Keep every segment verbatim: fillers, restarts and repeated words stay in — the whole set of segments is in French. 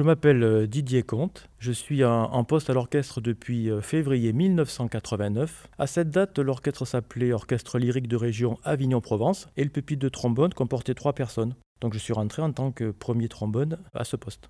Je m'appelle euh, Didier Comte, je suis en, en poste à l'orchestre depuis euh, février mille neuf cent quatre-vingt-neuf. À cette date, l'orchestre s'appelait Orchestre lyrique de région Avignon-Provence et le pupitre de trombone comportait trois personnes. Donc je suis rentré en tant que premier trombone à ce poste.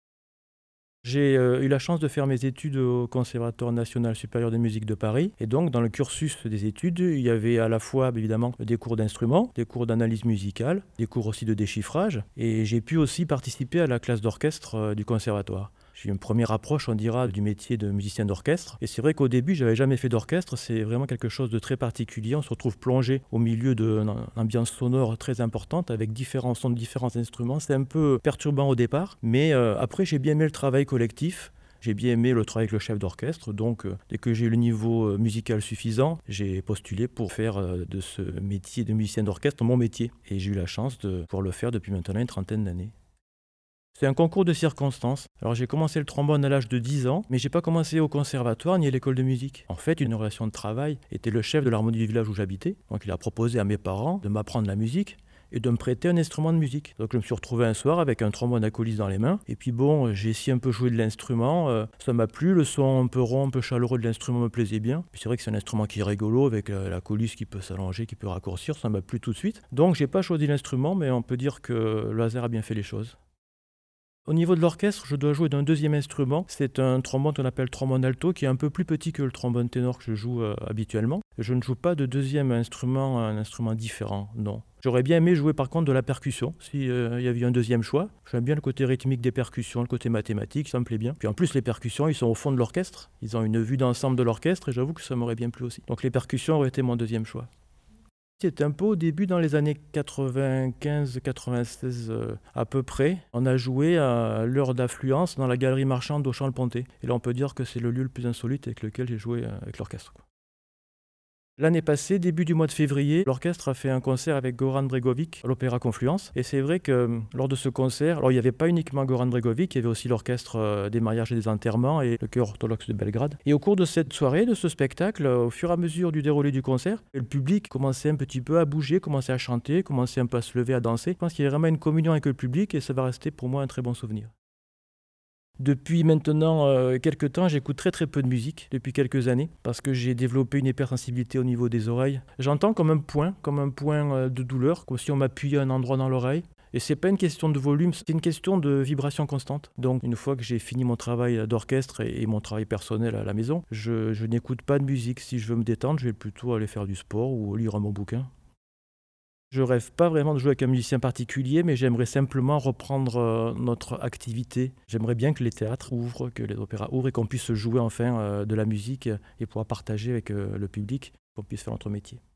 J'ai euh, eu la chance de faire mes études au Conservatoire national supérieur de musique de Paris. Et donc, dans le cursus des études, il y avait à la fois, évidemment, des cours d'instruments, des cours d'analyse musicale, des cours aussi de déchiffrage. Et j'ai pu aussi participer à la classe d'orchestre euh, du conservatoire. J'ai eu une première approche, on dira, du métier de musicien d'orchestre. Et c'est vrai qu'au début, j'avais jamais fait d'orchestre. C'est vraiment quelque chose de très particulier. On se retrouve plongé au milieu d'une ambiance sonore très importante avec différents sons de différents instruments. C'est un peu perturbant au départ, mais euh, après, j'ai bien aimé le travail collectif. J'ai bien aimé le travail avec le chef d'orchestre, donc euh, dès que j'ai eu le niveau euh, musical suffisant, j'ai postulé pour faire euh, de ce métier de musicien d'orchestre mon métier. Et j'ai eu la chance de pouvoir le faire depuis maintenant une trentaine d'années. C'est un concours de circonstances. Alors j'ai commencé le trombone à l'âge de dix ans, mais j'ai pas commencé au conservatoire ni à l'école de musique. En fait, une relation de travail était le chef de l'harmonie du village où j'habitais. Donc il a proposé à mes parents de m'apprendre la musique et de me prêter un instrument de musique. Donc je me suis retrouvé un soir avec un trombone à coulisse dans les mains. Et puis bon, j'ai essayé un peu jouer de l'instrument. Euh, ça m'a plu, le son un peu rond, un peu chaleureux de l'instrument me plaisait bien. Puis c'est vrai que c'est un instrument qui est rigolo, avec la, la coulisse qui peut s'allonger, qui peut raccourcir. Ça m'a plu tout de suite. Donc j'ai pas choisi l'instrument, mais on peut dire que le hasard a bien fait les choses. Au niveau de l'orchestre, je dois jouer d'un deuxième instrument. C'est un trombone qu'on appelle trombone alto, qui est un peu plus petit que le trombone ténor que je joue euh, habituellement. Je ne joue pas de deuxième instrument, un instrument différent, non. J'aurais bien aimé jouer par contre de la percussion, s'il euh, y avait eu un deuxième choix. J'aime bien le côté rythmique des percussions, le côté mathématique, ça me plaît bien. Puis en plus, les percussions, ils sont au fond de l'orchestre. Ils ont une vue d'ensemble de l'orchestre et j'avoue que ça m'aurait bien plu aussi. Donc les percussions auraient été mon deuxième choix. C'était un peu au début, dans les années quatre-vingt-quinze quatre-vingt-seize euh, à peu près. On a joué à l'heure d'affluence dans la galerie marchande d'Auchan-le-Pontet. Et là, on peut dire que c'est le lieu le plus insolite avec lequel j'ai joué euh, avec l'orchestre. L'année passée, début du mois de février, l'orchestre a fait un concert avec Goran Bregovic à l'Opéra Confluence. Et c'est vrai que euh, lors de ce concert, alors il n'y avait pas uniquement Goran Bregovic, il y avait aussi l'orchestre euh, des mariages et des enterrements et le chœur orthodoxe de Belgrade. Et au cours de cette soirée, de ce spectacle, euh, au fur et à mesure du déroulé du concert, le public commençait un petit peu à bouger, commençait à chanter, commençait un peu à se lever, à danser. Je pense qu'il y avait vraiment une communion avec le public et ça va rester pour moi un très bon souvenir. Depuis maintenant euh, quelques temps, j'écoute très très peu de musique, depuis quelques années, parce que j'ai développé une hypersensibilité au niveau des oreilles. J'entends comme un point, comme un point euh, de douleur, comme si on m'appuyait à un endroit dans l'oreille. Et c'est pas une question de volume, c'est une question de vibration constante. Donc une fois que j'ai fini mon travail d'orchestre et, et mon travail personnel à la maison, je, je n'écoute pas de musique. Si je veux me détendre, je vais plutôt aller faire du sport ou lire un bon bouquin. Je rêve pas vraiment de jouer avec un musicien particulier, mais j'aimerais simplement reprendre euh, notre activité. J'aimerais bien que les théâtres ouvrent, que les opéras ouvrent et qu'on puisse jouer enfin euh, de la musique et pouvoir partager avec euh, le public, qu'on puisse faire notre métier.